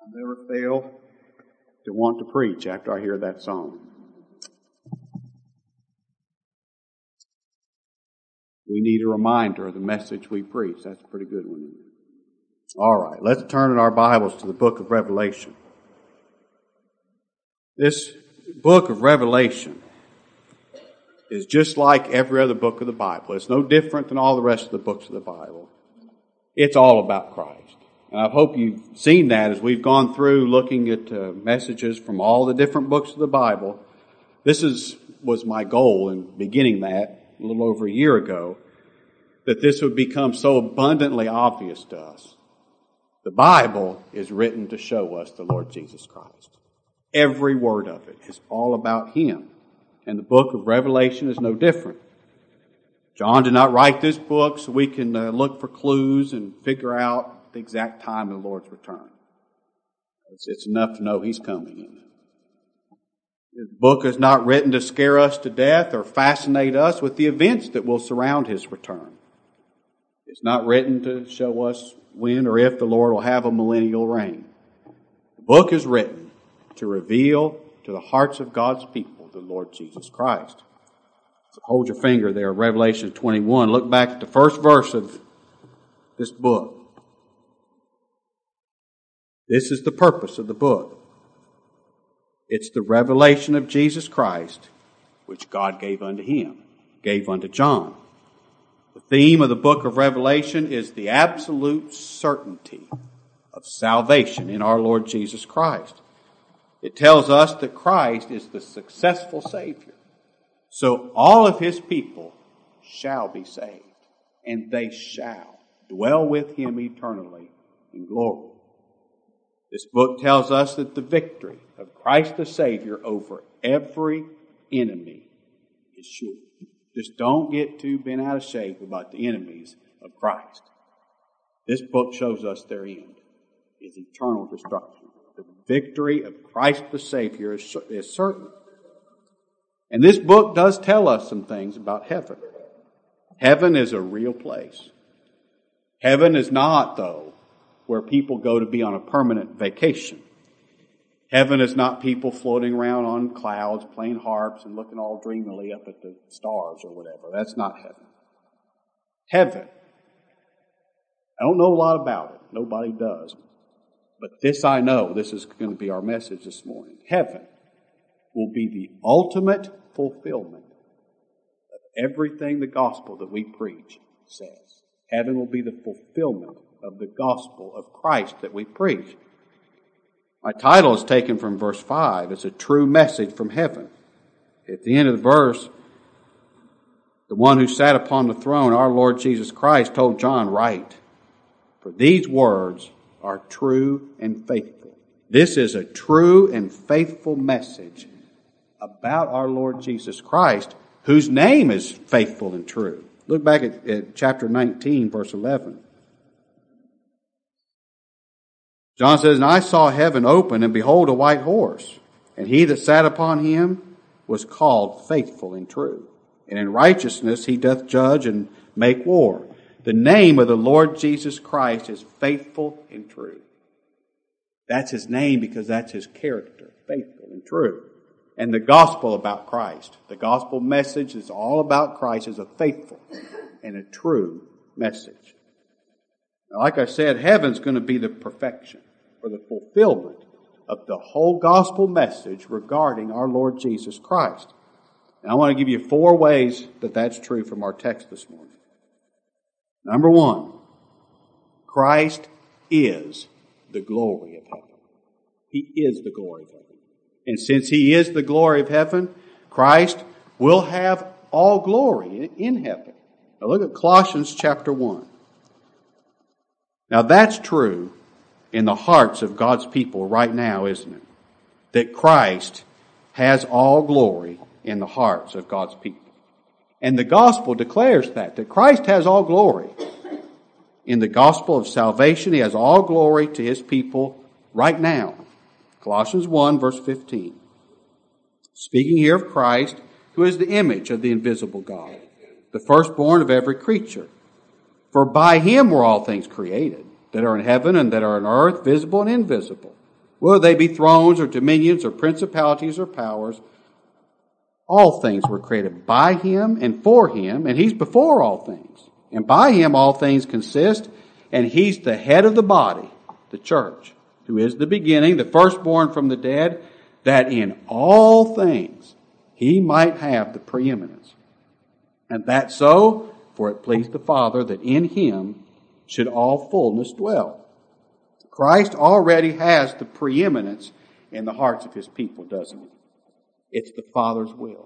I never fail to want to preach after I hear that song. We need a reminder of the message we preach. That's a pretty good one. All right, let's turn in our Bibles to the book of Revelation. This book of Revelation is just like every other book of the Bible. It's no different than all the rest of the books of the Bible. It's all about Christ. And I hope you've seen that as we've gone through looking at messages from all the different books of the Bible. This was my goal in beginning that a little over a year ago, that this would become so abundantly obvious to us. The Bible is written to show us the Lord Jesus Christ. Every word of it is all about Him. And the book of Revelation is no different. John did not write this book so we can look for clues and figure out the exact time of the Lord's return. It's enough to know He's coming. Isn't it? The book is not written to scare us to death or fascinate us with the events that will surround His return. It's not written to show us when or if the Lord will have a millennial reign. The book is written to reveal to the hearts of God's people the Lord Jesus Christ. So hold your finger there, Revelation 21. Look back at the first verse of this book. This is the purpose of the book. It's the revelation of Jesus Christ, which God gave unto Him, gave unto John. The theme of the book of Revelation is the absolute certainty of salvation in our Lord Jesus Christ. It tells us that Christ is the successful Savior. So all of His people shall be saved, and they shall dwell with Him eternally in glory. This book tells us that the victory of Christ the Savior over every enemy is sure. Just don't get too bent out of shape about the enemies of Christ. This book shows us their end is eternal destruction. The victory of Christ the Savior is certain. And this book does tell us some things about heaven. Heaven is a real place. Heaven is not, though, where people go to be on a permanent vacation. Heaven is not people floating around on clouds, playing harps, and looking all dreamily up at the stars or whatever. That's not heaven. Heaven. I don't know a lot about it. Nobody does. But this I know. This is going to be our message this morning. Heaven will be the ultimate fulfillment of everything the gospel that we preach says. Heaven will be the fulfillment of the gospel of Christ that we preach. My title is taken from verse 5. It's a true message from heaven. At the end of the verse, the one who sat upon the throne, our Lord Jesus Christ, told John, write, for these words are true and faithful. This is a true and faithful message about our Lord Jesus Christ, whose name is faithful and true. Look back at chapter 19, verse 11. John says, and I saw heaven open, and behold, a white horse. And he that sat upon him was called faithful and true. And in righteousness he doth judge and make war. The name of the Lord Jesus Christ is faithful and true. That's His name because that's His character, faithful and true. And the gospel about Christ, the gospel message is all about Christ, is a faithful and a true message. Now, like I said, heaven's going to be the perfection or the fulfillment of the whole gospel message regarding our Lord Jesus Christ. And I want to give you 4 ways that that's true from our text this morning. Number 1, Christ is the glory of heaven. He is the glory of heaven. And since He is the glory of heaven, Christ will have all glory in heaven. Now look at Colossians chapter 1. Now that's true in the hearts of God's people right now, isn't it? That Christ has all glory in the hearts of God's people. And the gospel declares that Christ has all glory. In the gospel of salvation, He has all glory to His people right now. Colossians 1, verse 15. Speaking here of Christ, who is the image of the invisible God, the firstborn of every creature. For by Him were all things created, that are in heaven and that are on earth, visible and invisible, whether they be thrones or dominions or principalities or powers. All things were created by Him and for Him, and He's before all things. And by Him all things consist, and He's the head of the body, the church, who is the beginning, the firstborn from the dead, that in all things He might have the preeminence. And that so, for it pleased the Father that in Him should all fullness dwell. Christ already has the preeminence in the hearts of His people, doesn't He? It's the Father's will.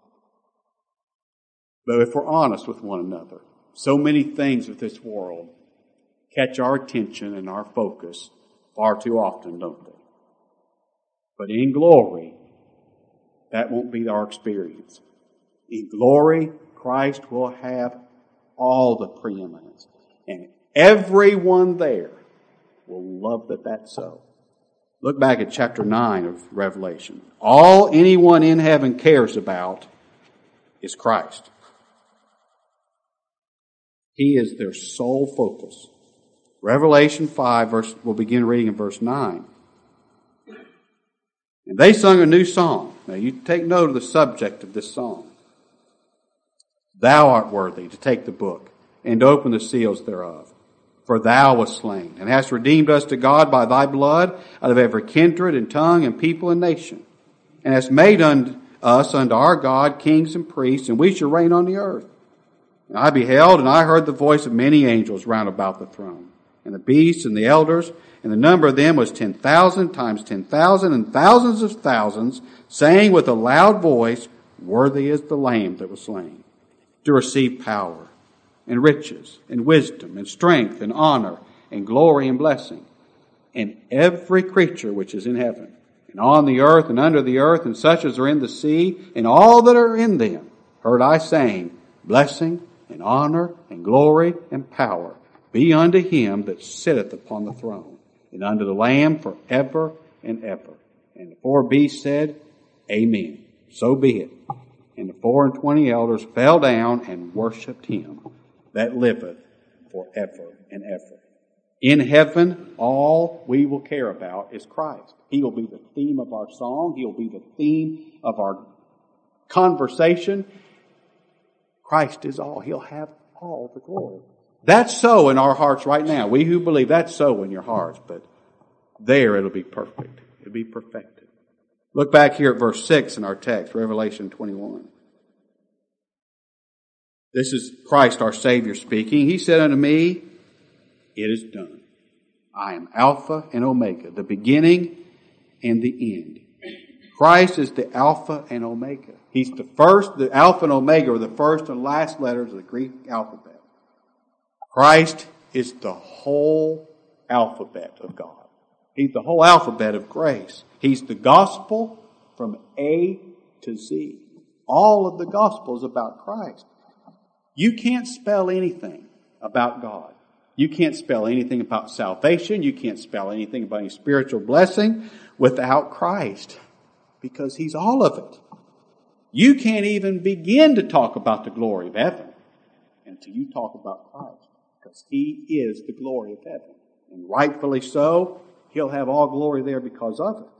But if we're honest with one another, so many things of this world catch our attention and our focus far too often, don't they? But in glory, that won't be our experience. In glory, Christ will have all the preeminence. And everyone there will love that that's so. Look back at chapter 9 of Revelation. All anyone in heaven cares about is Christ. He is their sole focus. Revelation 5, we'll begin reading in verse 9. And they sung a new song. Now you take note of the subject of this song. Thou art worthy to take the book and to open the seals thereof. For thou wast slain, and hast redeemed us to God by thy blood out of every kindred and tongue and people and nation, and hast made us unto our God kings and priests, and we shall reign on the earth. And I beheld, and I heard the voice of many angels round about the throne, and the beasts and the elders, and the number of them was 10,000 times 10,000, and thousands of thousands, saying with a loud voice, Worthy is the Lamb that was slain, to receive power, and riches, and wisdom, and strength, and honor, and glory, and blessing. And every creature which is in heaven, and on the earth, and under the earth, and such as are in the sea, and all that are in them, heard I saying, Blessing, and honor, and glory, and power be unto Him that sitteth upon the throne, and unto the Lamb forever and ever. And the four beasts said, Amen. So be it. And the 24 elders fell down and worshipped Him that liveth forever and ever. In heaven, all we will care about is Christ. He will be the theme of our song. He will be the theme of our conversation. Christ is all. He'll have all the glory. That's so in our hearts right now. We who believe, that's so in your hearts. But there it'll be perfect. It'll be perfected. Look back here at verse 6 in our text, Revelation 21. This is Christ our Savior speaking. He said unto me, It is done. I am Alpha and Omega, the beginning and the end. Christ is the Alpha and Omega. He's the first, the Alpha and Omega are the first and last letters of the Greek alphabet. Christ is the whole alphabet of God. He's the whole alphabet of grace. He's the gospel from A to Z. All of the gospel is about Christ. You can't spell anything about God. You can't spell anything about salvation. You can't spell anything about any spiritual blessing without Christ, because He's all of it. You can't even begin to talk about the glory of heaven until you talk about Christ, because He is the glory of heaven. And rightfully so, He'll have all glory there because of it.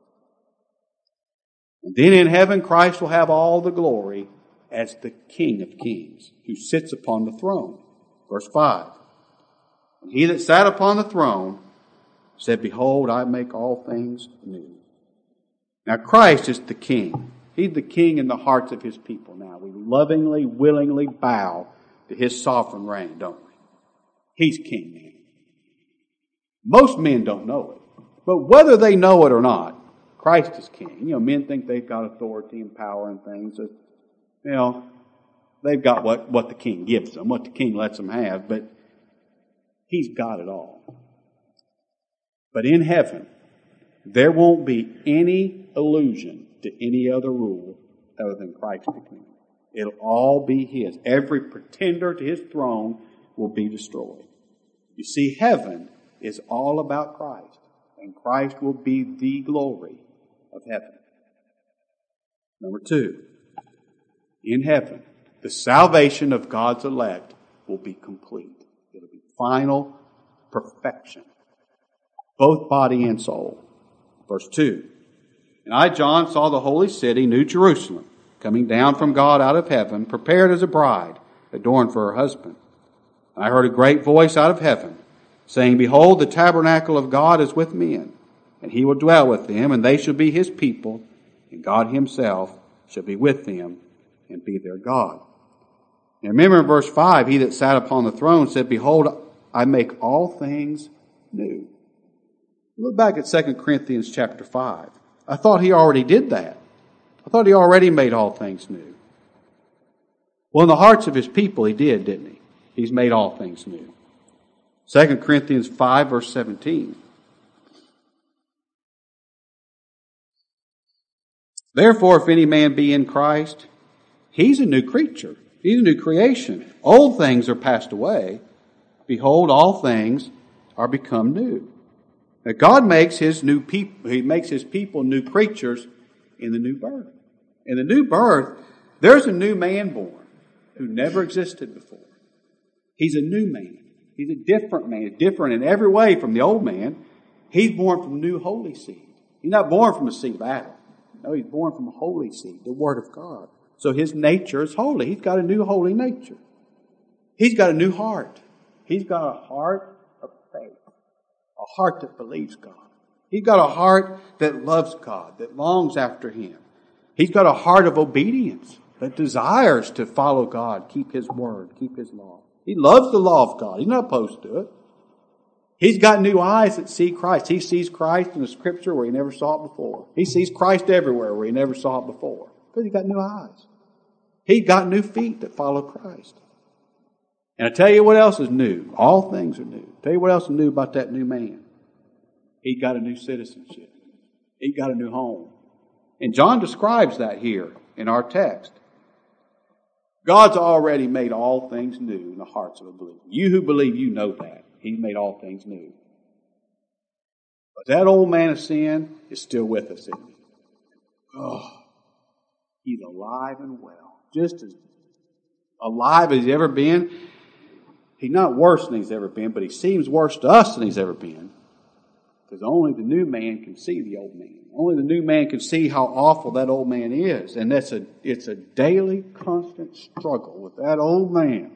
And then in heaven, Christ will have all the glory as the King of kings, who sits upon the throne. Verse 5. And He that sat upon the throne said, Behold, I make all things new. Now Christ is the King. He's the King in the hearts of His people now. We lovingly, willingly bow to His sovereign reign, don't we? He's King now. Most men don't know it. But whether they know it or not, Christ is King. You know, men think they've got authority and power and things. You know, they've got what the King gives them, what the King lets them have, but He's got it all. But in heaven, there won't be any allusion to any other rule other than Christ the King. It'll all be His. Every pretender to His throne will be destroyed. You see, heaven is all about Christ, and Christ will be the glory of heaven. Number 2. In heaven, the salvation of God's elect will be complete. It'll be final perfection, both body and soul. Verse 2. And I, John, saw the holy city, New Jerusalem, coming down from God out of heaven, prepared as a bride, adorned for her husband. And I heard a great voice out of heaven, saying, Behold, the tabernacle of God is with men, and he will dwell with them, and they shall be his people, and God himself shall be with them, and be their God. And remember in verse 5, he that sat upon the throne said, Behold, I make all things new. Look back at 2 Corinthians chapter 5. I thought he already did that. I thought he already made all things new. Well, in the hearts of his people he did, didn't he? He's made all things new. 2 Corinthians 5 verse 17. Therefore, if any man be in Christ, he's a new creature. He's a new creation. Old things are passed away. Behold, all things are become new. Now, God makes his new people, he makes his people new creatures in the new birth. In the new birth, there's a new man born who never existed before. He's a new man. He's a different man. He's different in every way from the old man. He's born from new holy seed. He's not born from the seed of Adam. No, he's born from holy seed, the Word of God. So his nature is holy. He's got a new holy nature. He's got a new heart. He's got a heart of faith. A heart that believes God. He's got a heart that loves God, that longs after him. He's got a heart of obedience that desires to follow God, keep his word, keep his law. He loves the law of God. He's not opposed to it. He's got new eyes that see Christ. He sees Christ in the Scripture where he never saw it before. He sees Christ everywhere where he never saw it before. Because he's got new eyes. He's got new feet that follow Christ. And I tell you what else is new. All things are new. Tell you what else is new about that new man. He got a new citizenship. He got a new home. And John describes that here in our text. God's already made all things new in the hearts of a believer. You who believe, you know that. He's made all things new. But that old man of sin is still with us, isn't he? Oh, he's alive and well. Just as alive as he's ever been. He's not worse than he's ever been, but he seems worse to us than he's ever been. Because only the new man can see the old man. Only the new man can see how awful that old man is. And it's a daily, constant struggle with that old man.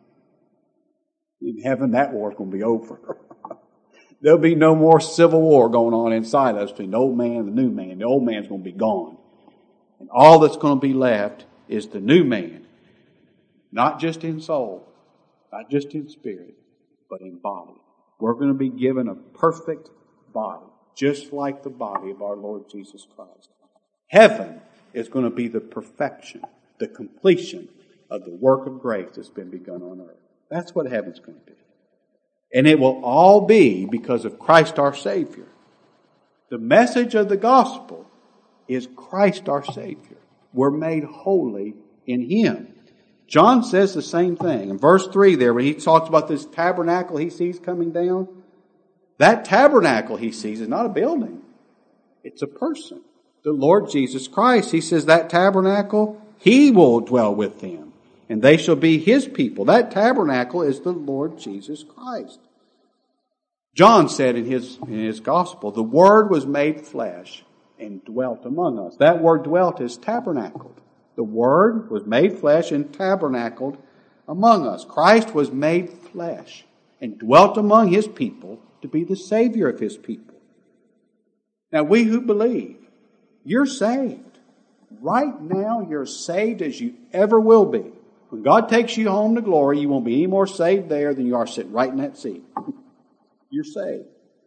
In heaven, that war's going to be over. There'll be no more civil war going on inside us between the old man and the new man. The old man's going to be gone. And all that's going to be left is the new man. Not just in soul, not just in spirit, but in body. We're going to be given a perfect body, just like the body of our Lord Jesus Christ. Heaven is going to be the perfection, the completion of the work of grace that's been begun on earth. That's what heaven's going to be. And it will all be because of Christ our Savior. The message of the gospel is Christ our Savior. We're made holy in Him. John says the same thing. In verse 3 there, when he talks about this tabernacle he sees coming down, that tabernacle he sees is not a building. It's a person. The Lord Jesus Christ. He says that tabernacle, He will dwell with them. And they shall be His people. That tabernacle is the Lord Jesus Christ. John said in his gospel, the Word was made flesh and dwelt among us. That word dwelt is tabernacled. The Word was made flesh and tabernacled among us. Christ was made flesh and dwelt among His people to be the Savior of His people. Now we who believe, you're saved. Right now you're saved as you ever will be. When God takes you home to glory, you won't be any more saved there than you are sitting right in that seat. You're saved.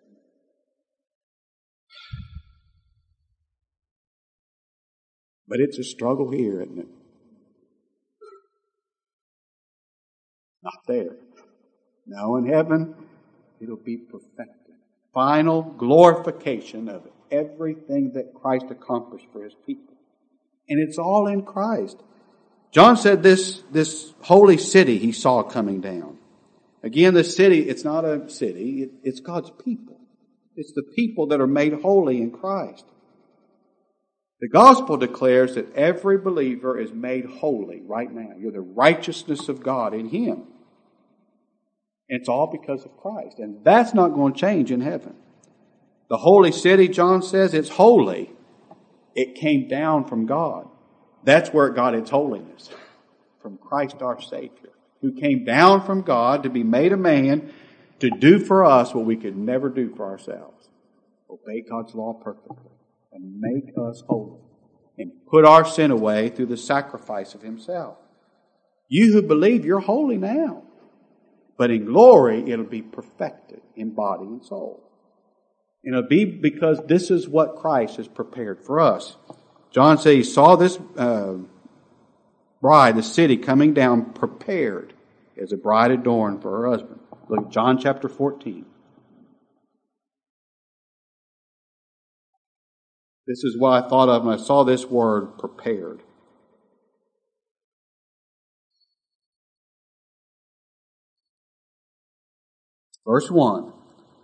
But it's a struggle here, isn't it? Not there. No, in heaven, it'll be perfected. Final glorification of everything that Christ accomplished for His people. And it's all in Christ. John said this holy city he saw coming down. Again, the city, it's not a city, it's God's people. It's the people that are made holy in Christ. The gospel declares that every believer is made holy right now. You're the righteousness of God in Him. And it's all because of Christ. And that's not going to change in heaven. The holy city, John says, it's holy. It came down from God. That's where it got its holiness. From Christ our Savior, who came down from God to be made a man, to do for us what we could never do for ourselves. Obey God's law perfectly and make us holy and put our sin away through the sacrifice of Himself. You who believe, you're holy now. But in glory, it'll be perfected in body and soul. And it'll be because this is what Christ has prepared for us. John said he saw this bride, the city, coming down prepared as a bride adorned for her husband. Look at John chapter 14. This is what I thought of when I saw this word, prepared. Verse 1.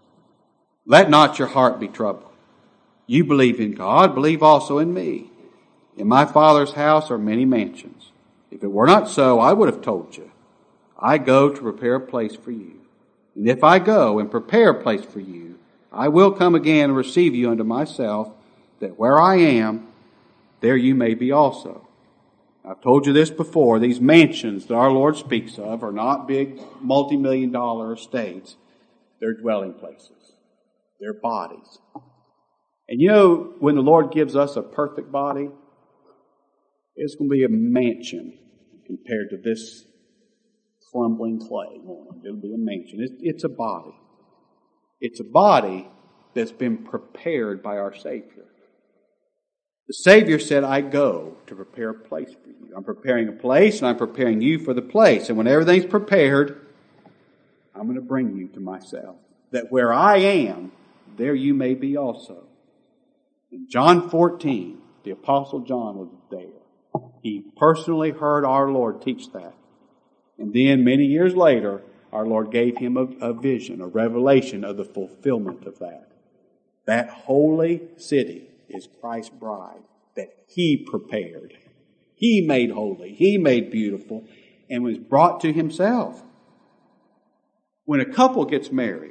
Let not your heart be troubled. You believe in God, believe also in me. In my Father's house are many mansions. If it were not so, I would have told you. I go to prepare a place for you. And if I go and prepare a place for you, I will come again and receive you unto myself, that where I am, there you may be also. I've told you this before. These mansions that our Lord speaks of are not big multi-million-dollar estates. They're dwelling places. They're bodies. And you know, when the Lord gives us a perfect body, it's going to be a mansion compared to this crumbling clay. It'll be a mansion. It's a body. It's a body that's been prepared by our Savior. The Savior said, I go to prepare a place for you. I'm preparing a place and I'm preparing you for the place. And when everything's prepared, I'm going to bring you to myself. That where I am, there you may be also. In John 14, the Apostle John was there. He personally heard our Lord teach that. And then many years later, our Lord gave him a vision, a revelation of the fulfillment of that. That holy city is Christ's bride that He prepared. He made holy. He made beautiful and was brought to Himself. When a couple gets married,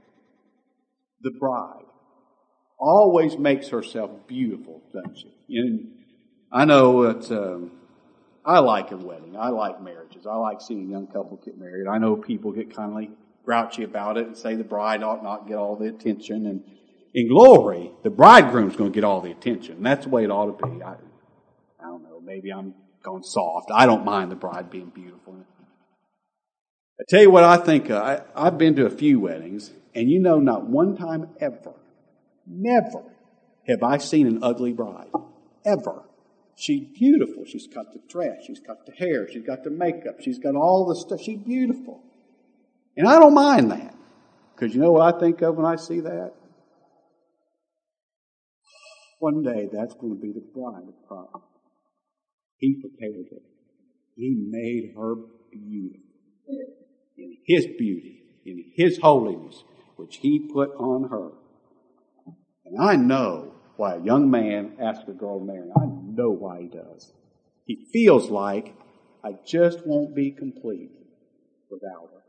the bride always makes herself beautiful, doesn't she? And I know it's, I like a wedding. I like marriages. I like seeing a young couple get married. I know people get kind of grouchy about it and say the bride ought not get all the attention. And in glory, the bridegroom's going to get all the attention. And that's the way it ought to be. I don't know. Maybe I'm going soft. I don't mind the bride being beautiful. I tell you what I think. I've been to a few weddings, and you know, not one time ever, never have I seen an ugly bride. Ever. She's beautiful. She's got the dress. She's got the hair. She's got the makeup. She's got all the stuff. She's beautiful. And I don't mind that. Because you know what I think of when I see that? One day that's going to be the bride of Christ. He prepared her. He made her beautiful. In His beauty, in His holiness, which He put on her. And I know why a young man asks a girl to marry. I know why he does. He feels like, I just won't be complete without her.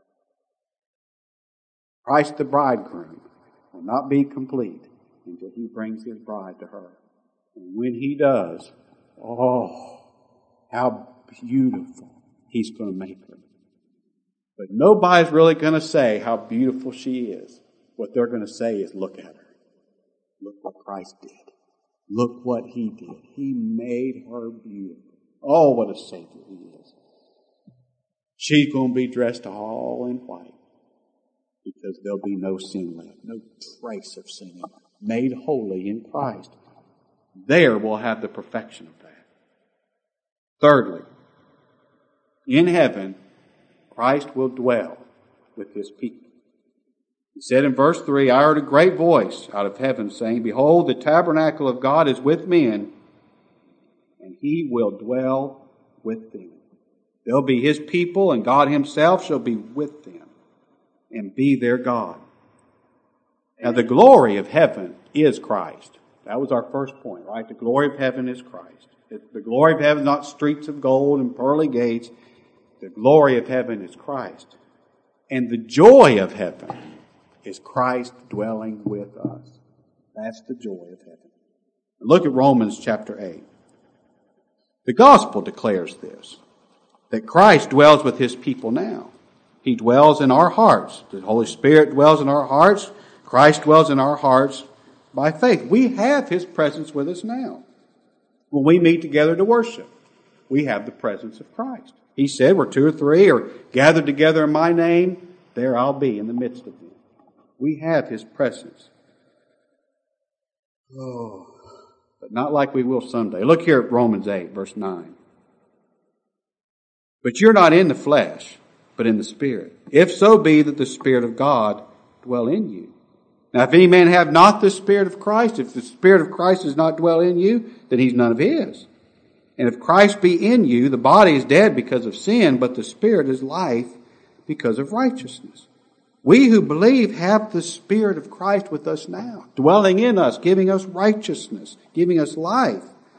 Christ the bridegroom will not be complete until He brings His bride to her. And when He does, oh, how beautiful He's going to make her. But nobody's really going to say how beautiful she is. What they're going to say is, look at her. Look what Christ did. Look what He did. He made her beautiful. Oh, what a Savior He is. She's going to be dressed all in white because there'll be no sin left, no trace of sin in her. Made holy in Christ. There we'll have the perfection of that. Thirdly, in heaven, Christ will dwell with His people. He said in verse 3, I heard a great voice out of heaven saying, Behold, the tabernacle of God is with men, and He will dwell with them. They'll be His people, and God Himself shall be with them and be their God. Now, the glory of heaven is Christ. That was our first point, right? The glory of heaven is Christ. The glory of heaven is not streets of gold and pearly gates. The glory of heaven is Christ. And the joy of heaven is Christ dwelling with us. That's the joy of heaven. Look at Romans chapter 8. The gospel declares this, that Christ dwells with his people now. He dwells in our hearts. The Holy Spirit dwells in our hearts. Christ dwells in our hearts by faith. We have his presence with us now. When we meet together to worship, we have the presence of Christ. He said, where 2 or 3 are gathered together in my name, there I'll be in the midst of them. We have his presence. Oh, but not like we will someday. Look here at Romans 8, verse 9. But you're not in the flesh, but in the Spirit. If so be that the Spirit of God dwell in you. Now, if any man have not the Spirit of Christ, if the Spirit of Christ does not dwell in you, then he's none of his. And if Christ be in you, the body is dead because of sin, but the Spirit is life because of righteousness. We who believe have the Spirit of Christ with us now, dwelling in us, giving us righteousness, giving us life.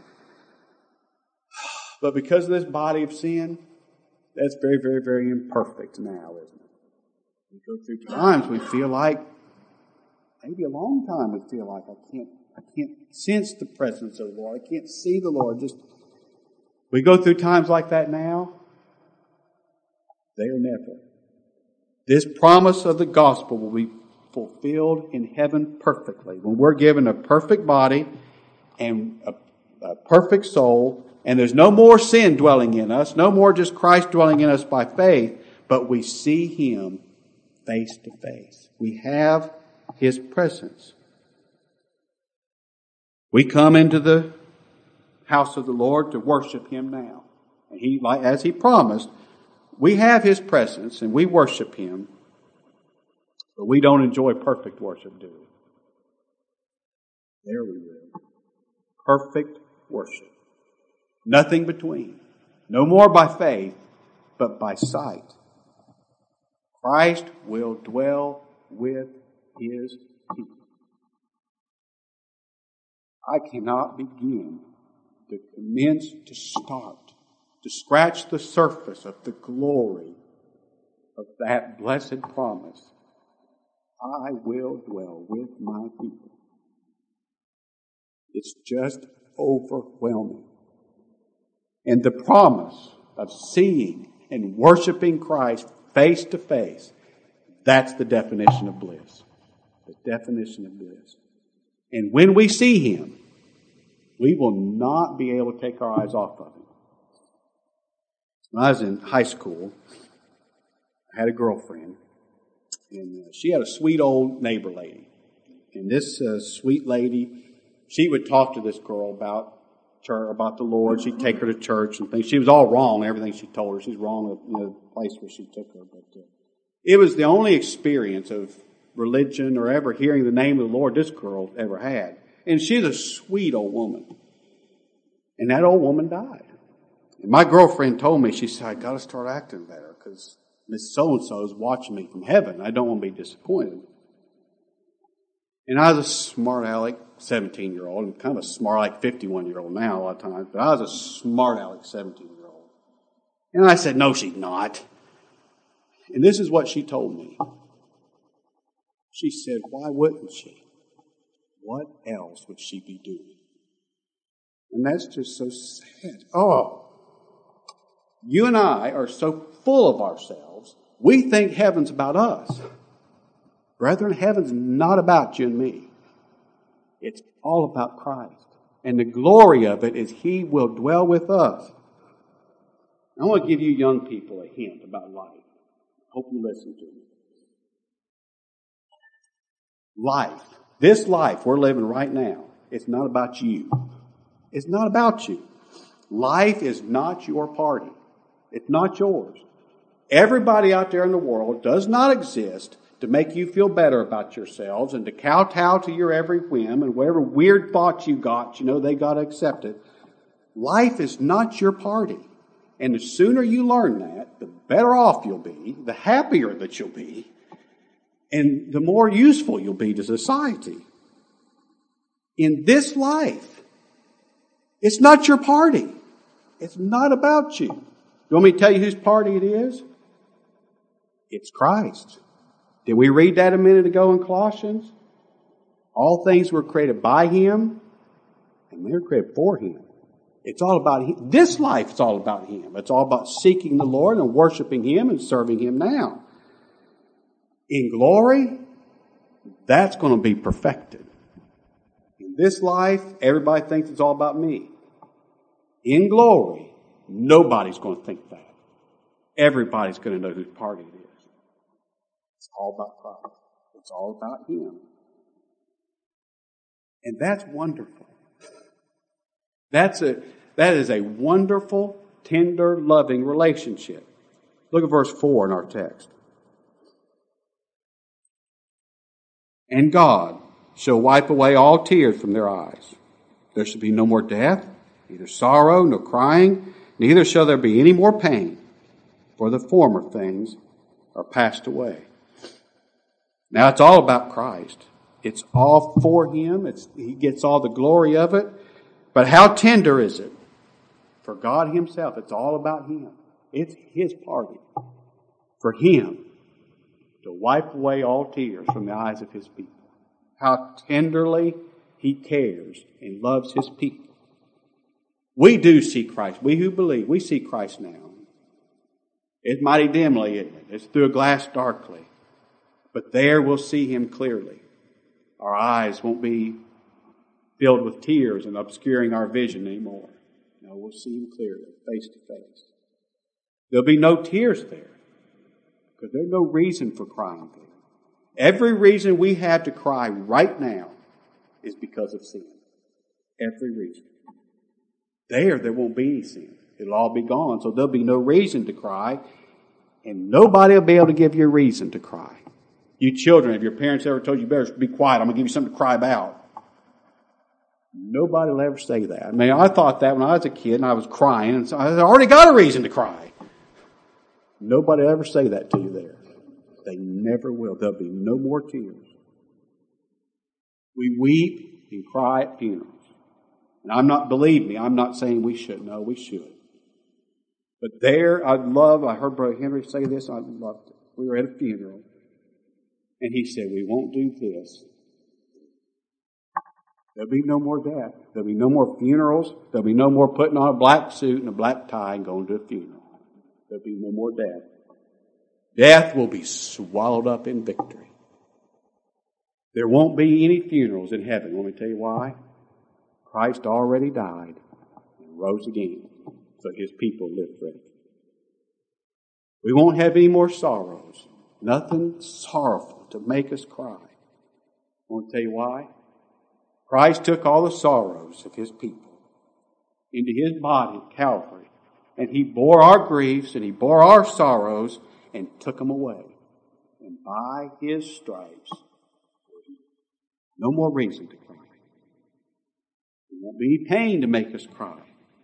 But because of this body of sin, that's very, very, very imperfect now, isn't it? We go through times we feel like, maybe a long time we feel like I can't sense the presence of the Lord. I can't see the Lord. We go through times like that now. They are never. This promise of the gospel will be fulfilled in heaven perfectly. When we're given a perfect body and a perfect soul, and there's no more sin dwelling in us, no more just Christ dwelling in us by faith, but we see him face to face. We have his presence. We come into the house of the Lord to worship him now. And he, as he promised, we have his presence and we worship him, but we don't enjoy perfect worship, do we? There we will. Perfect worship. Nothing between. No more by faith, but by sight. Christ will dwell with his people. I cannot begin to commence to start to scratch the surface of the glory of that blessed promise. I will dwell with my people. It's just overwhelming. And the promise of seeing and worshiping Christ face to face, that's the definition of bliss. The definition of bliss. And when we see him, we will not be able to take our eyes off of him. When I was in high school, I had a girlfriend, and she had a sweet old neighbor lady. And this sweet lady, she would talk to this girl about the Lord. She'd take her to church and things. She was all wrong, everything she told her. She's wrong in the place where she took her. But it was the only experience of religion or ever hearing the name of the Lord this girl ever had. And she's a sweet old woman. And that old woman died. And my girlfriend told me, she said, I got to start acting better because Miss So-and-so is watching me from heaven. I don't want to be disappointed. And I was a smart aleck 17-year-old. I'm kind of a smart aleck 51-year-old now a lot of times. But I was a smart aleck 17-year-old. And I said, no, she's not. And this is what she told me. She said, why wouldn't she? What else would she be doing? And that's just so sad. Oh, you and I are so full of ourselves, we think heaven's about us. Brethren, heaven's not about you and me. It's all about Christ. And the glory of it is he will dwell with us. I want to give you young people a hint about life. Hope you listen to me. Life, this life we're living right now, it's not about you. It's not about you. Life is not your party. It's not yours. Everybody out there in the world does not exist to make you feel better about yourselves and to kowtow to your every whim and whatever weird thoughts you got, they got to accept it. Life is not your party. And the sooner you learn that, the better off you'll be, the happier that you'll be, and the more useful you'll be to society. In this life, it's not your party. It's not about you. You want me to tell you whose party it is? It's Christ. Did we read that a minute ago in Colossians? All things were created by Him, and they were created for Him. It's all about Him. This life is all about Him. It's all about seeking the Lord and worshiping Him and serving Him now. In glory, that's going to be perfected. In this life, everybody thinks it's all about me. In glory, nobody's going to think that. Everybody's going to know whose party it is. It's all about Christ. It's all about Him. And that's wonderful. That is a wonderful, tender, loving relationship. Look at verse 4 in our text. And God shall wipe away all tears from their eyes. There shall be no more death, neither sorrow, nor crying, neither shall there be any more pain, for the former things are passed away. Now it's all about Christ. It's all for Him. He gets all the glory of it. But how tender is it? For God Himself, it's all about Him. It's His party. For Him to wipe away all tears from the eyes of His people. How tenderly He cares and loves His people. We do see Christ. We who believe, we see Christ now. It's mighty dimly, isn't it? It's through a glass darkly. But there we'll see Him clearly. Our eyes won't be filled with tears and obscuring our vision anymore. No, we'll see Him clearly, face to face. There'll be no tears there, because there's no reason for crying there. Every reason we have to cry right now is because of sin. Every reason. There won't be any sin. It'll all be gone, so there'll be no reason to cry, and nobody will be able to give you a reason to cry. You children, if your parents ever told you better be quiet, I'm going to give you something to cry about. Nobody will ever say that. I mean, I thought that when I was a kid and I was crying, and so I already got a reason to cry. Nobody will ever say that to you there. They never will. There'll be no more tears. We weep and cry at funerals. And believe me, I'm not saying we shouldn't. No, we should. But there, I heard Brother Henry say this, I loved it. We were at a funeral, and he said, we won't do this. There'll be no more death. There'll be no more funerals. There'll be no more putting on a black suit and a black tie and going to a funeral. There'll be no more death. Death will be swallowed up in victory. There won't be any funerals in heaven. Let me tell you why. Christ already died and rose again, so His people live forever. We won't have any more sorrows. Nothing sorrowful to make us cry. I want to tell you why. Christ took all the sorrows of His people into His body at Calvary, and He bore our griefs and He bore our sorrows and took them away. And by His stripes, no more reason to cry. There won't be any pain to make us cry.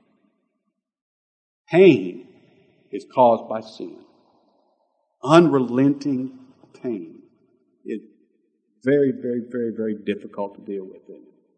Pain is caused by sin. Unrelenting pain is very, very, very, very difficult to deal with.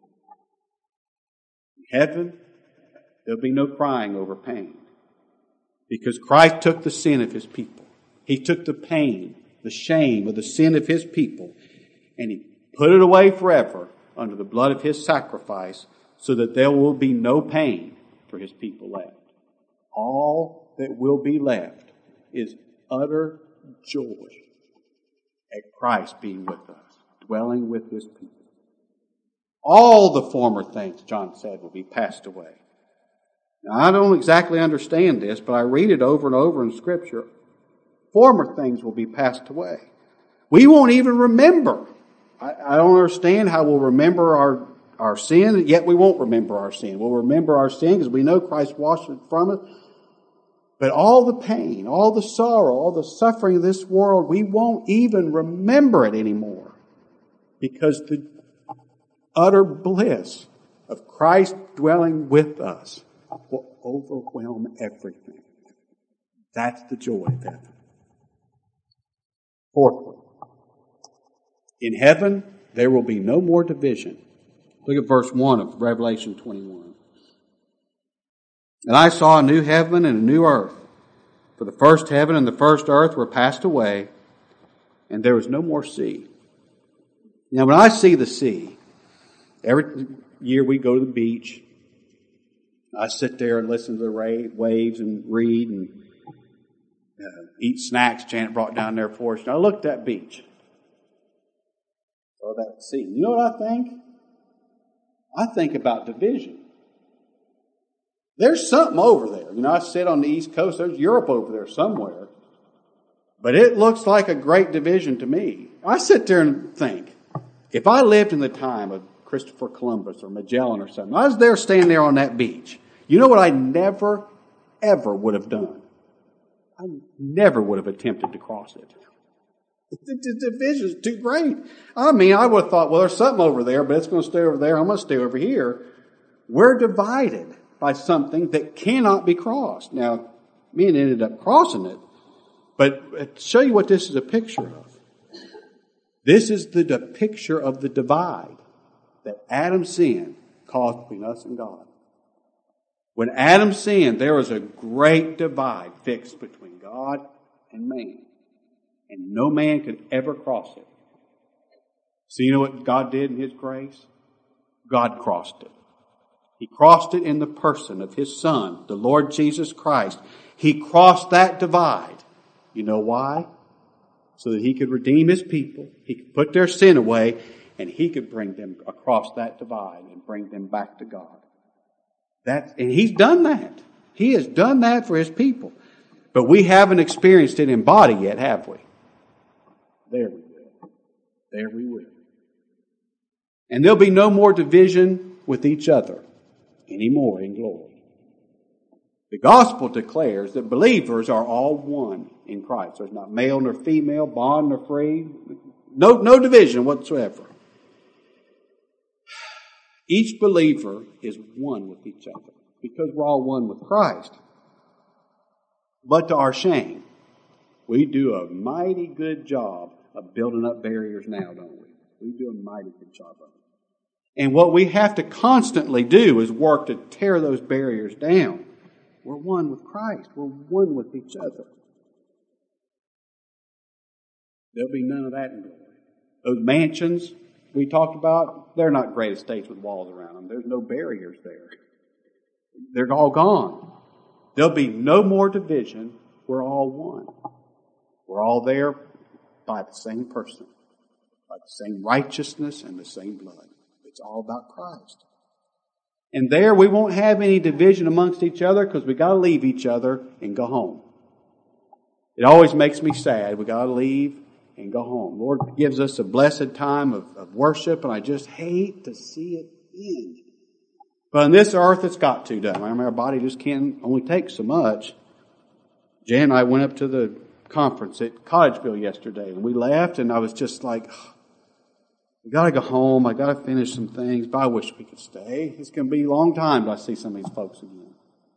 In heaven, there'll be no crying over pain, because Christ took the sin of His people. He took the pain, the shame of the sin of His people, and He put it away forever under the blood of His sacrifice, so that there will be no pain for His people left. All that will be left is utter joy at Christ being with us, dwelling with His people. All the former things, John said, will be passed away. Now, I don't exactly understand this, but I read it over and over in Scripture. Former things will be passed away. We won't even remember. I don't understand how we'll remember our sin, yet we won't remember our sin. We'll remember our sin because we know Christ washed it from us. But all the pain, all the sorrow, all the suffering of this world, we won't even remember it anymore, because the utter bliss of Christ dwelling with us will overwhelm everything. That's the joy of heaven. Fourthly, in heaven there will be no more division. Look at verse 1 of Revelation 21. And I saw a new heaven and a new earth, for the first heaven and the first earth were passed away, and there was no more sea. Now when I see the sea, Every year we go to the beach. I sit there and listen to the waves and read and eat snacks Janet brought down there for us. And I looked at that beach. Saw that sea. You know what I think? I think about division. There's something over there. You know, I sit on the East Coast. There's Europe over there somewhere. But it looks like a great division to me. I sit there and think, if I lived in the time of Christopher Columbus or Magellan or something, I was there standing there on that beach. You know what I never, ever would have done? I never would have attempted to cross it. The division's too great. I mean, I would have thought, well, there's something over there, but it's going to stay over there. I'm going to stay over here. We're divided by something that cannot be crossed. Now, me and ended up crossing it, but to show you what this is a picture of. This is the picture of the divide that Adam's sin caused between us and God. When Adam sinned, there was a great divide fixed between God and man. And no man could ever cross it. So you know what God did in His grace? God crossed it. He crossed it in the person of His Son, the Lord Jesus Christ. He crossed that divide. You know why? So that He could redeem His people. He could put their sin away. And He could bring them across that divide and bring them back to God. And He's done that. He has done that for His people. But we haven't experienced it in body yet, have we? There we will. There we will. And there'll be no more division with each other anymore in glory. The gospel declares that believers are all one in Christ. There's not male nor female, bond nor free. No division whatsoever. Each believer is one with each other because we're all one with Christ. But to our shame, we do a mighty good job of building up barriers now, don't we? We do a mighty good job of it. And what we have to constantly do is work to tear those barriers down. We're one with Christ. We're one with each other. There'll be none of that in glory. Those mansions we talked about, they're not great estates with walls around them. There's no barriers there. They're all gone. There'll be no more division. We're all one. We're all there by the same person, by the same righteousness and the same blood. It's all about Christ. And there we won't have any division amongst each other because we got to leave each other and go home. It always makes me sad. We got to leave and go home. Lord gives us a blessed time of worship, and I just hate to see it end. But on this earth, it's got to, doesn't it? I mean, our body just can't only take so much. Jan and I went up to the conference at Cottageville yesterday, and we left, and I was just like, I got to go home. I got to finish some things, but I wish we could stay. It's going to be a long time till I see some of these folks again.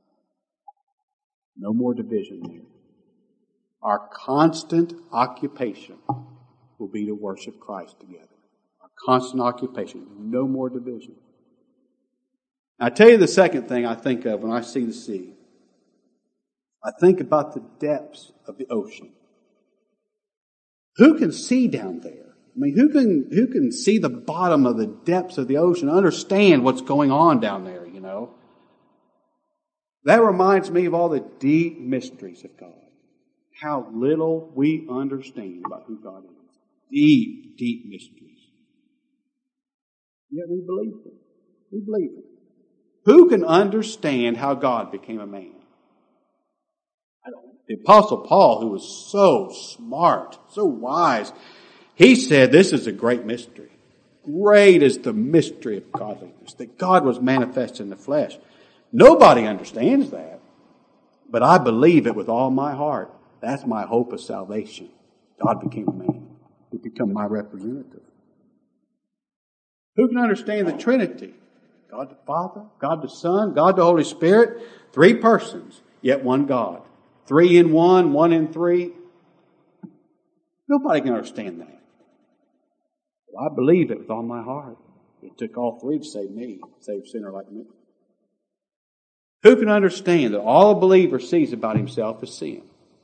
No more division there. Our constant occupation will be to worship Christ together. Our constant occupation. No more division. I tell you the second thing I think of when I see the sea. I think about the depths of the ocean. Who can see down there? I mean, who can see the bottom of the depths of the ocean, understand what's going on down there, you know? That reminds me of all the deep mysteries of God. How little we understand about who God is. Deep, deep mysteries. Yet we believe them. We believe them. Who can understand how God became a man? I don't know. The Apostle Paul, who was so smart, so wise, he said this is a great mystery. Great is the mystery of godliness, that God was manifest in the flesh. Nobody understands that, but I believe it with all my heart. That's my hope of salvation. God became a man. He became my representative. Who can understand the Trinity? God the Father, God the Son, God the Holy Spirit. 3 persons, yet one God. 3 in 1, 1 in 3. Nobody can understand that. But I believe it with all my heart. It took all 3 to save me, save a sinner like me. Who can understand that all a believer sees about himself is sin?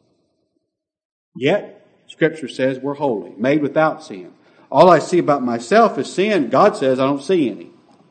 Yet, Scripture says we're holy, made without sin. All I see about myself is sin. God says I don't see any.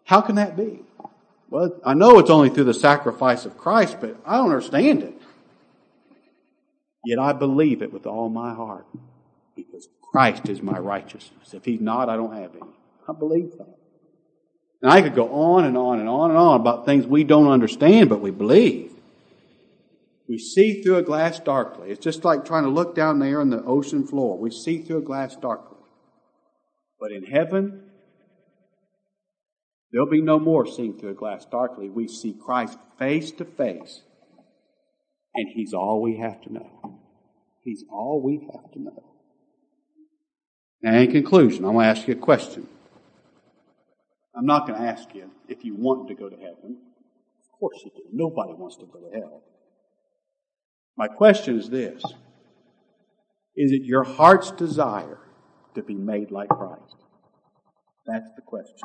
How can that be? Well, I know it's only through the sacrifice of Christ, but I don't understand it. Yet I believe it with all my heart, because Christ is my righteousness. If He's not, I don't have any. I believe that. And I could go on and on and on and on about things we don't understand, but we believe. We see through a glass darkly. It's just like trying to look down there on the ocean floor. We see through a glass darkly. But in heaven, there'll be no more seeing through a glass darkly. We see Christ face to face. And He's all we have to know. He's all we have to know. Now, in conclusion, I'm going to ask you a question. I'm not going to ask you if you want to go to heaven. Of course you do. Nobody wants to go to hell. My question is this. Is it your heart's desire to be made like Christ? That's the question.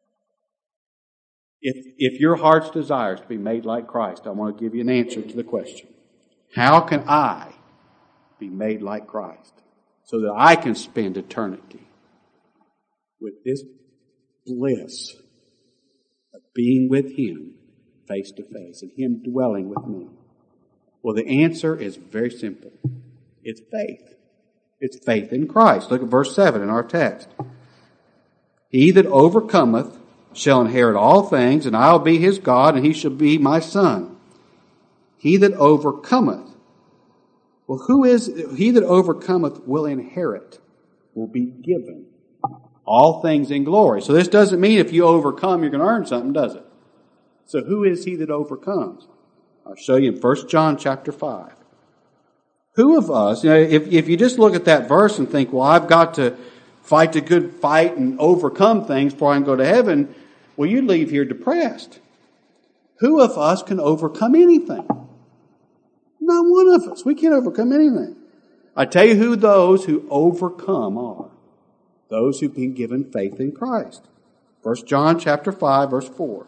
If your heart's desire is to be made like Christ, I want to give you an answer to the question. How can I be made like Christ so that I can spend eternity with this bliss of being with Him face to face and Him dwelling with me? Well, the answer is very simple. It's faith. It's faith in Christ. Look at verse 7 in our text. He that overcometh shall inherit all things, and I'll be his God, and he shall be my son. He that overcometh. Well, who is he that overcometh will inherit, will be given all things in glory. So this doesn't mean if you overcome, you're going to earn something, does it? So who is he that overcomes? I'll show you in 1 John chapter 5. Who of us, if you just look at that verse and think, well, I've got to fight the good fight and overcome things before I can go to heaven, well, you leave here depressed. Who of us can overcome anything? Not one of us. We can't overcome anything. I tell you who those who overcome are. Those who've been given faith in Christ. 1 John chapter 5, verse 4.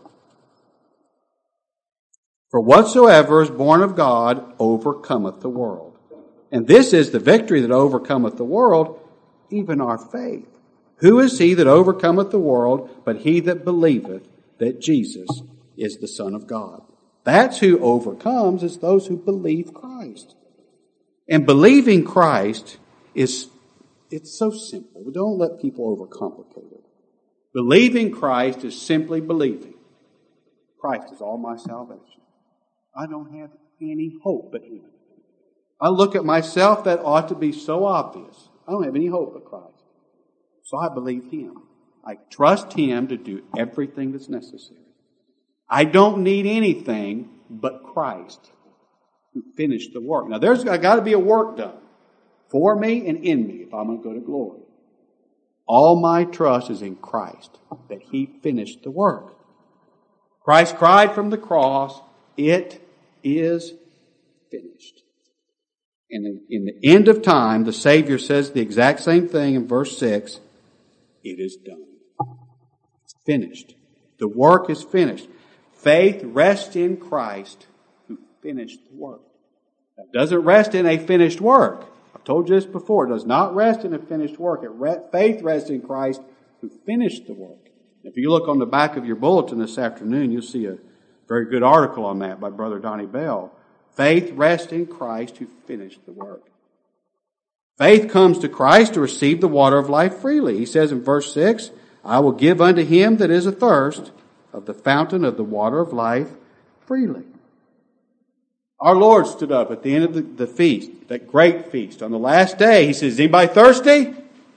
For whatsoever is born of God overcometh the world. And this is the victory that overcometh the world, even our faith. Who is he that overcometh the world but he that believeth that Jesus is the Son of God? That's who overcomes, is those who believe Christ. And believing Christ it's so simple. Don't let people overcomplicate it. Believing Christ is simply believing Christ is all my salvation. I don't have any hope but Him. I look at myself, that ought to be so obvious. I don't have any hope but Christ. So I believe Him. I trust Him to do everything that's necessary. I don't need anything but Christ who finished the work. Now there's got to be a work done for me and in me if I'm going to go to glory. All my trust is in Christ, that He finished the work. Christ cried from the cross, "It is finished." And in the end of time, the Savior says the exact same thing in verse 6. It is done. It's finished. The work is finished. Faith rests in Christ who finished the work. It doesn't rest in a finished work. I've told you this before. It does not rest in a finished work. Faith rests in Christ who finished the work. If you look on the back of your bulletin this afternoon, you'll see a very good article on that by Brother Donnie Bell. Faith rests in Christ who finished the work. Faith comes to Christ to receive the water of life freely. He says in verse 6, I will give unto him that is athirst of the fountain of the water of life freely. Our Lord stood up at the end of the feast, that great feast. On the last day, He says, anybody thirsty?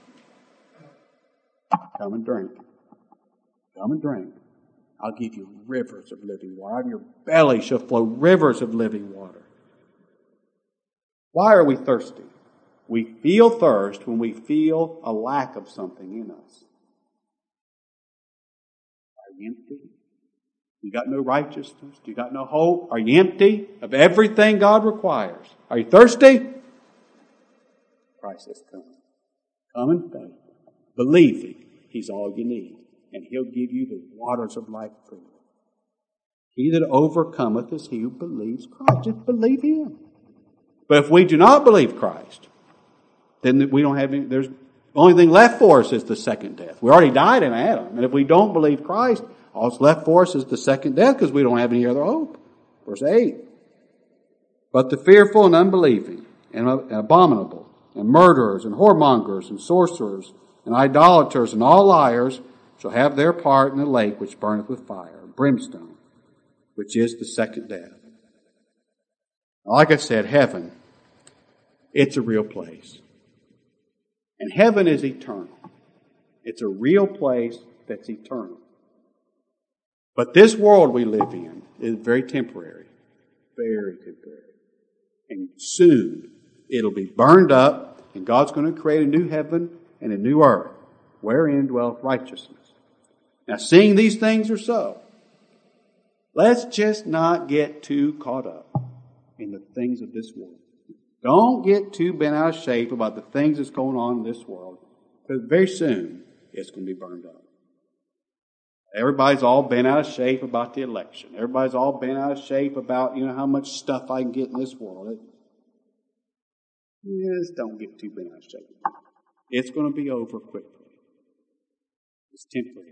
Come and drink. Come and drink. I'll give you rivers of living water. Out of your belly shall flow rivers of living water. Why are we thirsty? We feel thirst when we feel a lack of something in us. Are you empty? You got no righteousness? You got no hope? Are you empty of everything God requires? Are you thirsty? Christ says, come. Come in faith, believing He's all you need. And He'll give you the waters of life freely. He that overcometh is he who believes Christ. Just believe Him. But if we do not believe Christ, then we don't have any, the only thing left for us is the second death. We already died in Adam. And if we don't believe Christ, All that's left for us is the second death because we don't have any other hope. Verse 8. But the fearful and unbelieving and abominable and murderers and whoremongers and sorcerers and idolaters and all liars shall have their part in the lake which burneth with fire and brimstone, which is the second death. Like I said, heaven, it's a real place. And heaven is eternal. It's a real place that's eternal. But this world we live in is very temporary. Very temporary. And soon it'll be burned up, and God's going to create a new heaven and a new earth, wherein dwelleth righteousness. Now, seeing these things are so, let's just not get too caught up in the things of this world. Don't get too bent out of shape about the things that's going on in this world, because very soon it's going to be burned up. Everybody's all bent out of shape about the election. Everybody's all bent out of shape about, how much stuff I can get in this world. Just don't get too bent out of shape. It's going to be over quickly. It's temporary.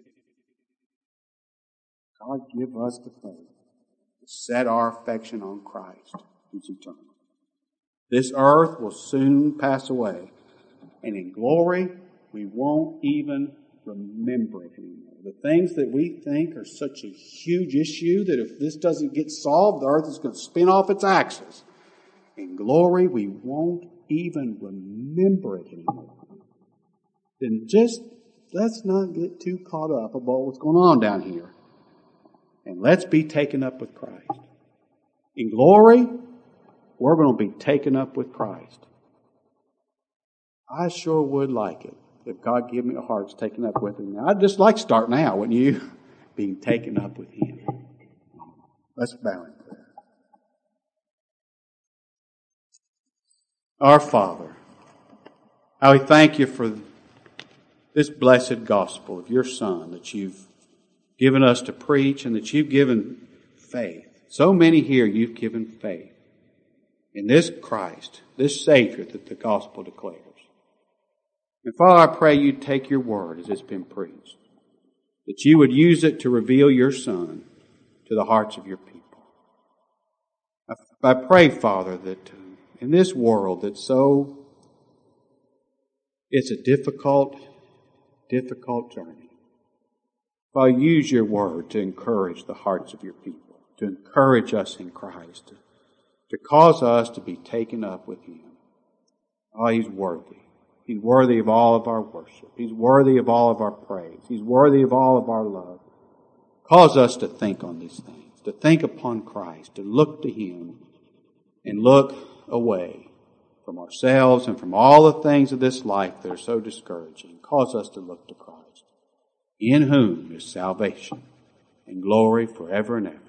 God give us the faith to set our affection on Christ, who's eternal. This earth will soon pass away, and in glory we won't even remember it anymore. The things that we think are such a huge issue that if this doesn't get solved, the earth is going to spin off its axis. In glory, we won't even remember it anymore. Then let's not get too caught up about what's going on down here. And let's be taken up with Christ. In glory, we're going to be taken up with Christ. I sure would like it if God give me a heart that's taken up with Him. Now, I'd just like starting out, wouldn't you? Being taken up with Him. Let's bow in prayer. Our Father, how we thank You for this blessed gospel of Your Son that You've given us to preach and that You've given faith. So many here You've given faith in this Christ, this Savior that the gospel declares. And Father, I pray You'd take Your word as it's been preached, that You would use it to reveal Your Son to the hearts of Your people. I pray, Father, that in this world that's it's a difficult journey. Father, use Your word to encourage the hearts of Your people, to encourage us in Christ, to cause us to be taken up with Him. Oh, He's worthy. He's worthy of all of our worship. He's worthy of all of our praise. He's worthy of all of our love. Cause us to think on these things, to think upon Christ, to look to Him, and look away from ourselves and from all the things of this life that are so discouraging. Cause us to look to Christ, in whom is salvation and glory forever and ever.